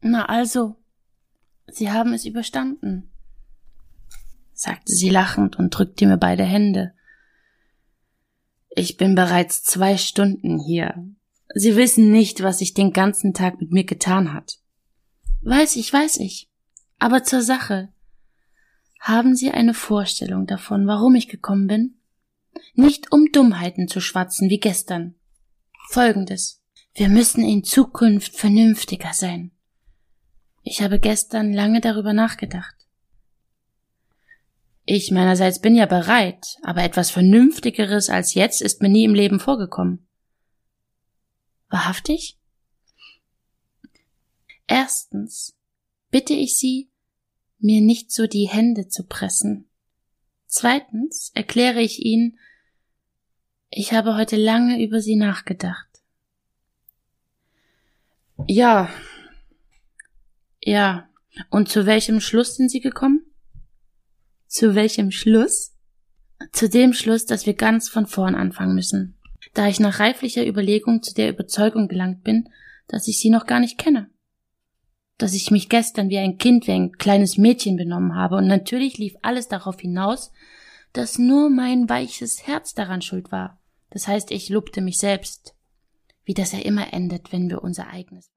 Na also, Sie haben es überstanden, sagte sie lachend und drückte mir beide Hände. Ich bin bereits 2 Stunden hier. Sie wissen nicht, was sich den ganzen Tag mit mir getan hat. Weiß ich. Aber zur Sache. Haben Sie eine Vorstellung davon, warum ich gekommen bin? Nicht um Dummheiten zu schwatzen wie gestern. Folgendes. Wir müssen in Zukunft vernünftiger sein. Ich habe gestern lange darüber nachgedacht. Ich meinerseits bin ja bereit, aber etwas Vernünftigeres als jetzt ist mir nie im Leben vorgekommen. Wahrhaftig? Erstens bitte ich Sie, mir nicht so die Hände zu pressen. Zweitens erkläre ich Ihnen, ich habe heute lange über Sie nachgedacht. Ja. Und zu welchem Schluss sind Sie gekommen? Zu welchem Schluss? Zu dem Schluss, dass wir ganz von vorn anfangen müssen, da ich nach reiflicher Überlegung zu der Überzeugung gelangt bin, dass ich Sie noch gar nicht kenne. Dass ich mich gestern wie ein Kind, wie ein kleines Mädchen benommen habe, und natürlich lief alles darauf hinaus, dass nur mein weiches Herz daran schuld war. Das heißt, ich lobte mich selbst, wie das ja immer endet, wenn wir unser eigenes